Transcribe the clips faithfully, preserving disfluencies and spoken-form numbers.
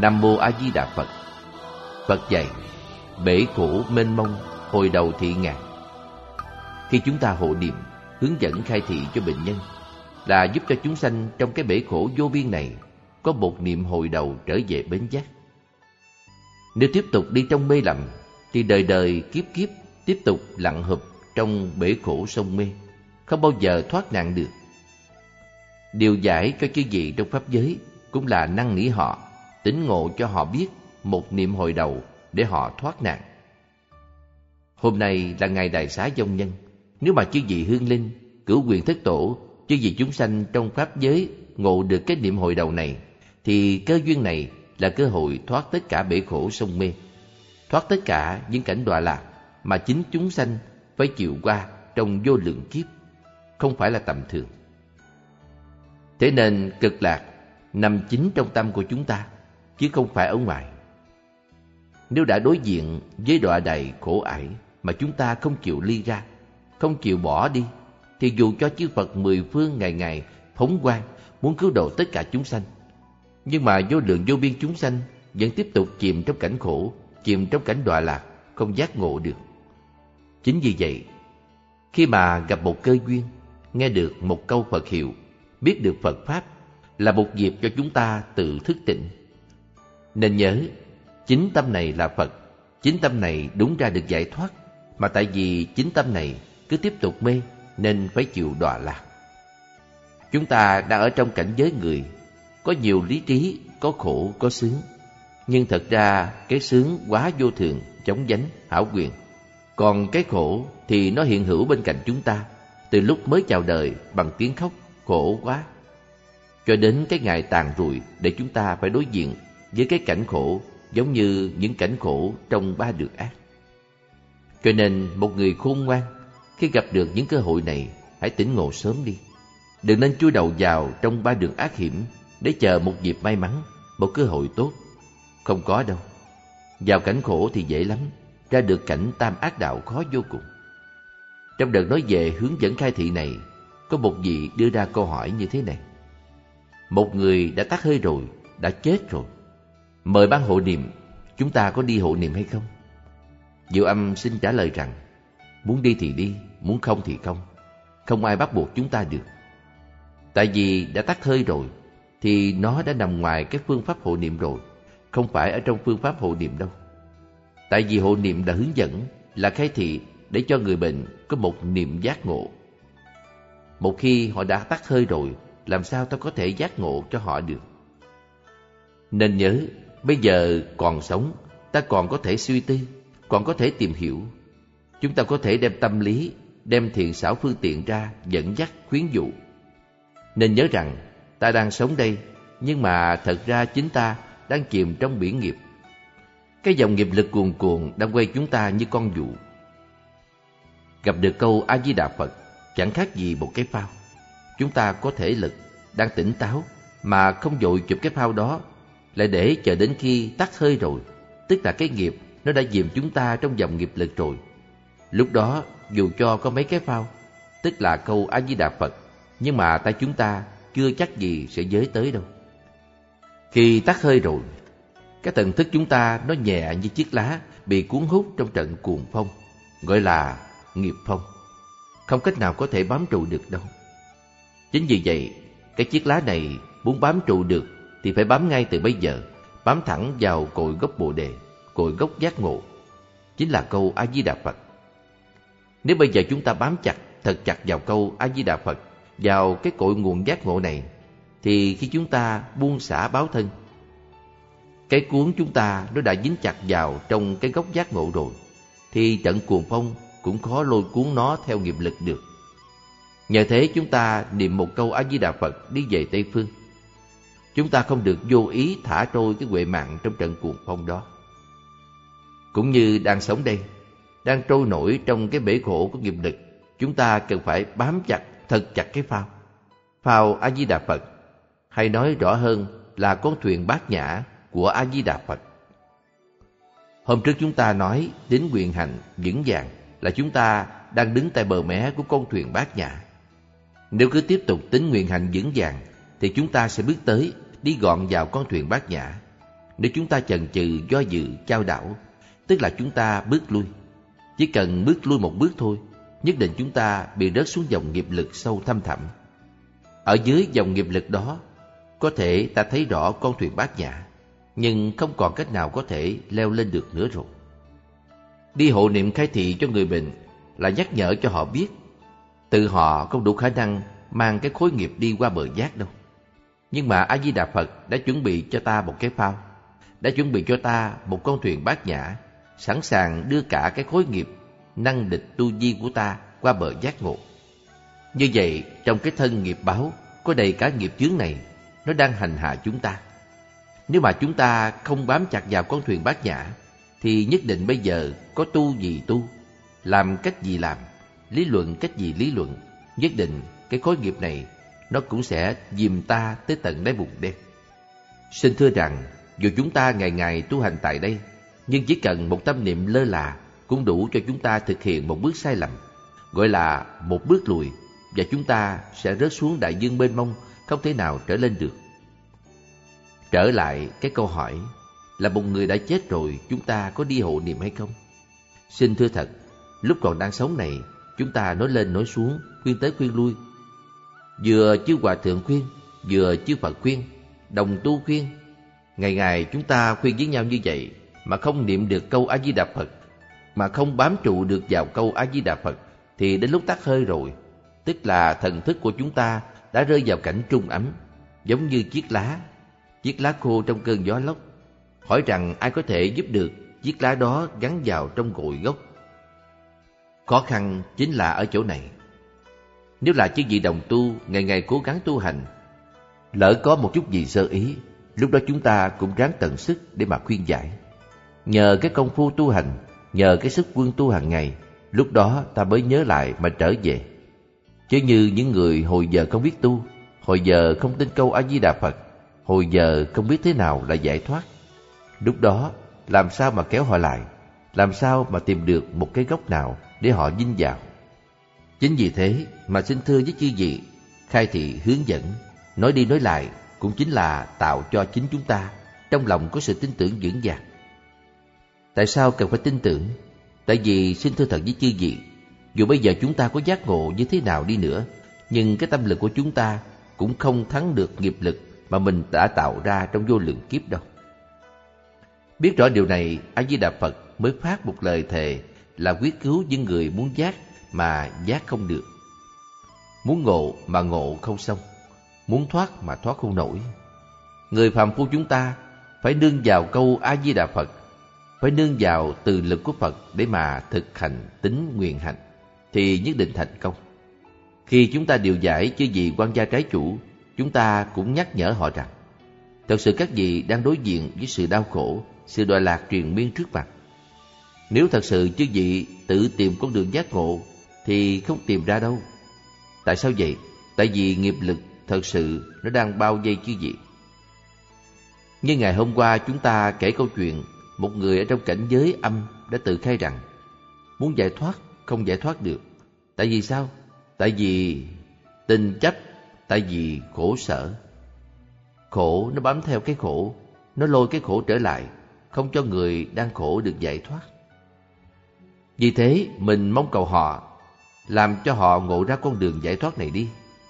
Nam Mô A Di Đà Phật. Phật dạy, bể khổ mênh mông, hồi đầu thị ngàn. Khi chúng ta hộ niệm, hướng dẫn khai thị cho bệnh nhân, là giúp cho chúng sanh trong cái bể khổ vô biên này có một niệm hồi đầu trở về bến giác. Nếu tiếp tục đi trong mê lầm, thì đời đời kiếp kiếp tiếp tục lặn hụp trong bể khổ sông mê, không bao giờ thoát nạn được. Điều giải cho chư vị trong pháp giới cũng là năn nỉ họ, tỉnh ngộ cho họ biết một niệm hồi đầu để họ thoát nạn. Hôm nay là ngày Đại Xá Vong Nhân. Nếu mà chư vị hương linh, cửu quyền thất tổ, chư vị chúng sanh trong pháp giới ngộ được cái niệm hồi đầu này, thì cơ duyên này là cơ hội thoát tất cả bể khổ sông mê, thoát tất cả những cảnh đọa lạc mà chính chúng sanh phải chịu qua trong vô lượng kiếp, không phải là tầm thường. Thế nên cực lạc nằm chính trong tâm của chúng ta, chứ không phải ở ngoài. Nếu đã đối diện với đọa đầy khổ ải mà chúng ta không chịu ly ra, không chịu bỏ đi, thì dù cho chư Phật mười phương ngày ngày phóng quang muốn cứu độ tất cả chúng sanh, nhưng mà vô lượng vô biên chúng sanh vẫn tiếp tục chìm trong cảnh khổ, chìm trong cảnh đọa lạc, không giác ngộ được. Chính vì vậy, khi mà gặp một cơ duyên, nghe được một câu Phật hiệu, biết được Phật Pháp, là một dịp cho chúng ta tự thức tỉnh. Nên nhớ, chính tâm này là Phật, chính tâm này đúng ra được giải thoát, mà tại vì chính tâm này cứ tiếp tục mê nên phải chịu đọa lạc. Chúng ta đang ở trong cảnh giới người, có nhiều lý trí, có khổ, có sướng. Nhưng thật ra cái sướng quá vô thường, chóng vánh, hão quyền. Còn cái khổ thì nó hiện hữu bên cạnh chúng ta từ lúc mới chào đời bằng tiếng khóc khổ quá, cho đến cái ngày tàn rụi để chúng ta phải đối diện với cái cảnh khổ giống như những cảnh khổ trong ba đường ác. Cho nên một người khôn ngoan khi gặp được những cơ hội này, hãy tỉnh ngộ sớm đi. Đừng nên chui đầu vào trong ba đường ác hiểm để chờ một dịp may mắn, một cơ hội tốt. Không có đâu. Vào cảnh khổ thì dễ lắm, ra được cảnh tam ác đạo khó vô cùng. Trong đợt nói về hướng dẫn khai thị này, có một vị đưa ra câu hỏi như thế này: một người đã tắt hơi rồi, đã chết rồi, mời ban hộ niệm, chúng ta có đi hộ niệm hay không? Diệu Âm xin trả lời rằng, muốn đi thì đi, muốn không thì không, không ai bắt buộc chúng ta được. Tại vì đã tắt hơi rồi thì nó đã nằm ngoài cái phương pháp hộ niệm rồi, không phải ở trong phương pháp hộ niệm đâu. Tại vì hộ niệm là hướng dẫn, là khai thị để cho người bệnh có một niệm giác ngộ. Một khi họ đã tắt hơi rồi, làm sao ta có thể giác ngộ cho họ được? Nên nhớ, bây giờ còn sống, ta còn có thể suy tư, còn có thể tìm hiểu. Chúng ta có thể đem tâm lý, đem thiện xảo phương tiện ra dẫn dắt, khuyến dụ. Nên nhớ rằng, ta đang sống đây, nhưng mà thật ra chính ta đang chìm trong biển nghiệp. Cái dòng nghiệp lực cuồn cuộn đang quay chúng ta như con dụ. Gặp được câu A Di Đà Phật chẳng khác gì một cái phao. Chúng ta có thể lực, đang tỉnh táo mà không vội chụp cái phao đó, lại để chờ đến khi tắt hơi rồi, tức là cái nghiệp nó đã dìm chúng ta trong dòng nghiệp lực rồi. Lúc đó dù cho có mấy cái phao, tức là câu A Di Đà Phật, nhưng mà tay chúng ta chưa chắc gì sẽ giới tới đâu. Khi tắt hơi rồi, cái thần thức chúng ta nó nhẹ như chiếc lá bị cuốn hút trong trận cuồng phong, gọi là nghiệp phong, không cách nào có thể bám trụ được đâu. Chính vì vậy, cái chiếc lá này muốn bám trụ được thì phải bám ngay từ bây giờ, bám thẳng vào cội gốc Bồ Đề, cội gốc giác ngộ, chính là câu A Di Đà Phật. Nếu bây giờ chúng ta bám chặt, thật chặt vào câu A Di Đà Phật, vào cái cội nguồn giác ngộ này, thì khi chúng ta buông xả báo thân, cái cuốn chúng ta nó đã dính chặt vào trong cái gốc giác ngộ rồi, thì trận cuồng phong cũng khó lôi cuốn nó theo nghiệp lực được. Nhờ thế chúng ta niệm một câu A Di Đà Phật đi về Tây Phương. Chúng ta không được vô ý thả trôi cái huệ mạng trong trận cuồng phong đó. Cũng như đang sống đây, đang trôi nổi trong cái bể khổ của nghiệp lực, chúng ta cần phải bám chặt, thật chặt cái phao. Phao A Di Đà Phật, hay nói rõ hơn là con thuyền bát nhã của A Di Đà Phật. Hôm trước chúng ta nói đến nguyện hành vững vàng là chúng ta đang đứng tại bờ mé của con thuyền bát nhã. Nếu cứ tiếp tục tính nguyện hành vững vàng thì chúng ta sẽ bước tới, đi gọn vào con thuyền bát nhã. Nếu chúng ta chần chừ, do dự, chao đảo, tức là chúng ta bước lui. Chỉ cần bước lui một bước thôi, nhất định chúng ta bị rớt xuống dòng nghiệp lực sâu thăm thẳm. Ở dưới dòng nghiệp lực đó, có thể ta thấy rõ con thuyền bát nhã, nhưng không còn cách nào có thể leo lên được nữa rồi. Đi hộ niệm khai thị cho người bệnh là nhắc nhở cho họ biết tự họ không đủ khả năng mang cái khối nghiệp đi qua bờ giác đâu. Nhưng mà A Di Đà Phật đã chuẩn bị cho ta một cái phao, đã chuẩn bị cho ta một con thuyền bát nhã, sẵn sàng đưa cả cái khối nghiệp năng địch tu vi của ta qua bờ giác ngộ. Như vậy, trong cái thân nghiệp báo có đầy cả nghiệp chướng này, nó đang hành hạ chúng ta. Nếu mà chúng ta không bám chặt vào con thuyền bát nhã, thì nhất định bây giờ có tu gì tu, làm cách gì làm, lý luận cách gì lý luận, nhất định cái khối nghiệp này nó cũng sẽ dìm ta tới tận đáy bùn đen. Xin thưa rằng, dù chúng ta ngày ngày tu hành tại đây, nhưng chỉ cần một tâm niệm lơ là cũng đủ cho chúng ta thực hiện một bước sai lầm, gọi là một bước lùi, và chúng ta sẽ rớt xuống đại dương mênh mông, không thể nào trở lên được. Trở lại cái câu hỏi là một người đã chết rồi, chúng ta có đi hộ niệm hay không? Xin thưa thật, lúc còn đang sống này, chúng ta nói lên nói xuống, khuyên tới khuyên lui. Vừa chư Hòa Thượng khuyên, vừa chư Phật khuyên, đồng tu khuyên. Ngày ngày chúng ta khuyên với nhau như vậy, mà không niệm được câu A Di Đà Phật, mà không bám trụ được vào câu A Di Đà Phật, thì đến lúc tắt hơi rồi, tức là thần thức của chúng ta đã rơi vào cảnh trung ấm, giống như chiếc lá, chiếc lá khô trong cơn gió lốc. Hỏi rằng ai có thể giúp được chiếc lá đó gắn vào trong cội gốc? Khó khăn chính là ở chỗ này. Nếu là chư vị đồng tu ngày ngày cố gắng tu hành, lỡ có một chút gì sơ ý, lúc đó chúng ta cũng ráng tận sức để mà khuyên giải. Nhờ cái công phu tu hành, nhờ cái sức quân tu hàng ngày, lúc đó ta mới nhớ lại mà trở về. Chứ như những người hồi giờ không biết tu, hồi giờ không tin câu A Di Đà Phật, hồi giờ không biết thế nào là giải thoát, lúc đó làm sao mà kéo họ lại, làm sao mà tìm được một cái gốc nào để họ vin vào. Chính vì thế mà xin thưa với chư vị, khai thị hướng dẫn, nói đi nói lại cũng chính là tạo cho chính chúng ta trong lòng có sự tin tưởng vững vàng. Tại sao cần phải tin tưởng? Tại vì xin thưa thật với chư vị, dù bây giờ chúng ta có giác ngộ như thế nào đi nữa, nhưng cái tâm lực của chúng ta cũng không thắng được nghiệp lực mà mình đã tạo ra trong vô lượng kiếp đâu. Biết rõ điều này, A Di Đà Phật mới phát một lời thề là quyết cứu những người muốn giác mà giác không được, muốn ngộ mà ngộ không xong, muốn thoát mà thoát không nổi. Người phàm phu chúng ta phải nương vào câu A Di Đà Phật, phải nương vào từ lực của Phật để mà thực hành tín nguyện hành, thì nhất định thành công. Khi chúng ta điều giải chư vị quan gia trái chủ, chúng ta cũng nhắc nhở họ rằng thật sự các vị đang đối diện với sự đau khổ, sự đọa lạc triền miên trước mặt. Nếu thật sự chư vị tự tìm con đường giác ngộ thì không tìm ra đâu. Tại sao vậy? Tại vì nghiệp lực thật sự nó đang bao vây chư vị. Như ngày hôm qua chúng ta kể câu chuyện một người ở trong cảnh giới âm đã tự khai rằng muốn giải thoát không giải thoát được. Tại vì sao? Tại vì tình chấp, tại vì khổ sở. Khổ nó bám theo cái khổ, nó lôi cái khổ trở lại, không cho người đang khổ được giải thoát. Vì thế mình mong cầu họ, làm cho họ ngộ ra con đường giải thoát này đi.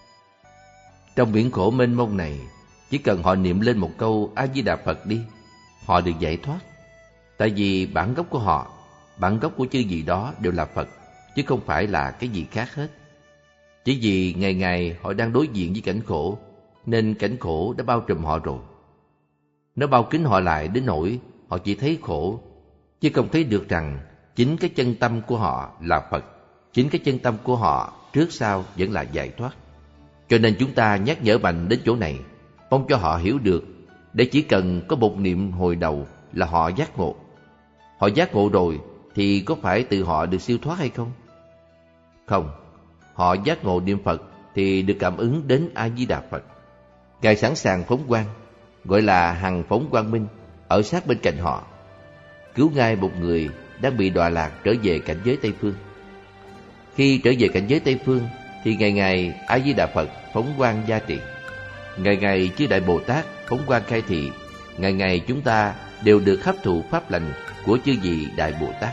Trong biển khổ mênh mông này, chỉ cần họ niệm lên một câu A Di Đà Phật đi, họ được giải thoát. Tại vì bản gốc của họ, bản gốc của chư vị đó đều là Phật, chứ không phải là cái gì khác hết. Chỉ vì ngày ngày họ đang đối diện với cảnh khổ, nên cảnh khổ đã bao trùm họ rồi. Nó bao kín họ lại đến nỗi họ chỉ thấy khổ, chứ không thấy được rằng chính cái chân tâm của họ là Phật, chính cái chân tâm của họ trước sau vẫn là giải thoát. Cho nên chúng ta nhắc nhở mạnh đến chỗ này, mong cho họ hiểu được, để chỉ cần có một niệm hồi đầu là họ giác ngộ. Họ giác ngộ rồi thì có phải tự họ được siêu thoát hay không? Không, họ giác ngộ niệm Phật thì được cảm ứng đến A Di Đà Phật. Ngài sẵn sàng phóng quang, gọi là hằng phóng quang minh, ở sát bên cạnh họ, cứu ngay một người đang bị đọa lạc trở về cảnh giới Tây Phương. Khi trở về cảnh giới Tây Phương thì ngày ngày A Di Đà Phật phóng quang gia trị, ngày ngày chư Đại Bồ Tát phóng quang khai thị, ngày ngày chúng ta đều được hấp thụ pháp lành của chư vị Đại Bồ Tát.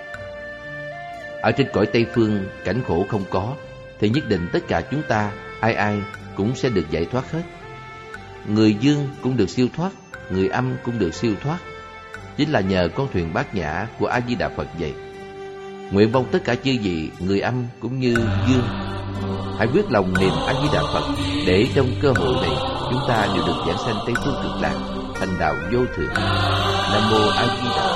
Ở trên cõi Tây Phương, cảnh khổ không có, thì nhất định tất cả chúng ta, ai ai cũng sẽ được giải thoát hết. Người dương cũng được siêu thoát, người âm cũng được siêu thoát, chính là nhờ con thuyền bát nhã của A Di Đà Phật vậy. Nguyện mong tất cả chư vị, người âm cũng như dương, hãy quyết lòng niệm A Di Đà Phật, để trong cơ hội này chúng ta đều được giảng sanh Tây Phương Cực Lạc, thành đạo vô thượng. Nam mô A Di Đà